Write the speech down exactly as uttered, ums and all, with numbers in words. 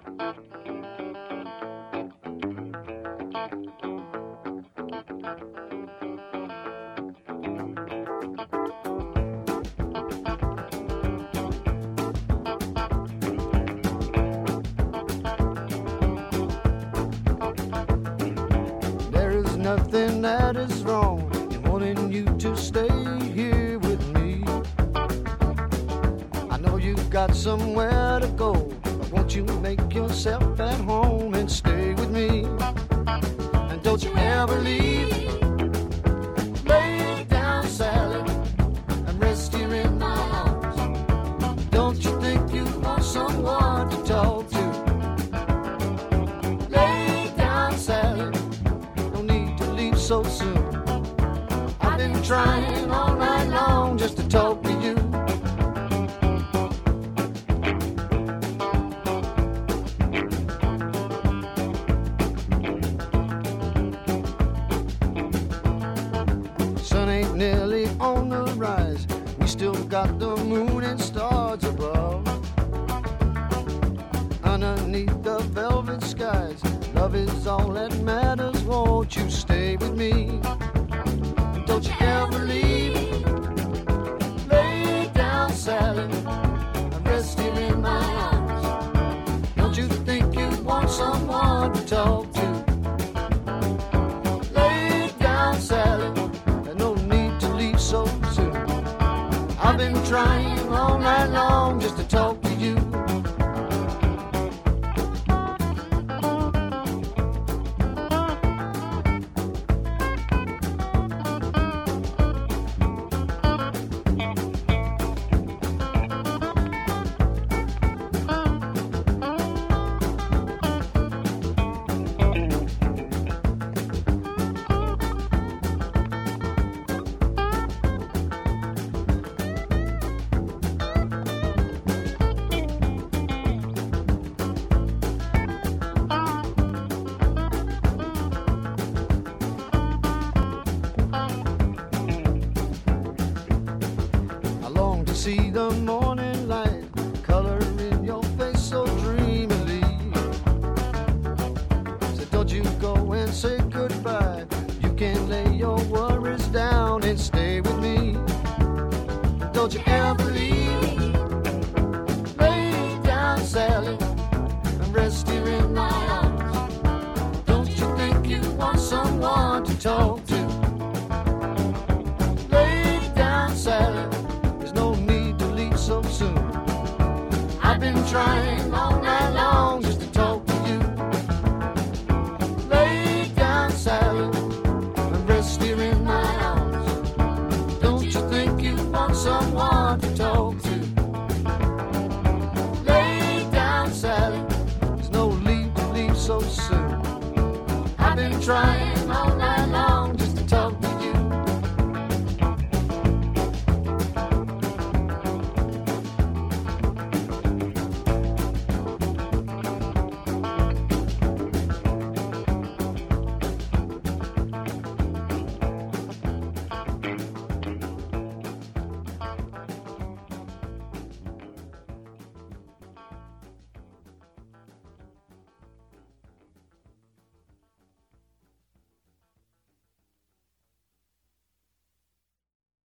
Nothing that is wrong in wanting you to stay here with me. I know you've got somewhere to go, but won't you make yourself at home and stay with me? And don't you ever leave. Lay down, Sally, and rest here in my arms. Don't you think you want someone to talk to? Lay down, Sally, so soon. I've been trying all night long just to talk to you. Sun ain't nearly on the rise. We still got the moon and stars above. Underneath the velvet skies, love is all that matters. Won't you stay with me? Don't you ever leave. Lay down, Sally, and rest here in my arms. Don't you think you want someone to talk to? Lay down, Sally, there's no need to leave so soon. I've been trying all night long just to talk to you. See the morning light, color in your face so dreamily. So don't you go and say goodbye. You can lay your worries down and stay with me. Don't you ever leave. Lay down, Sally, and rest here in my arms. Don't you think you want someone to talk to? Lay down, Sally, so soon. I've been trying all night long just to talk to you. Lay down, Sally, and rest here in my arms. Don't you think you want someone to talk to? Lay down, Sally, there's no need to leave so soon. I've been trying all night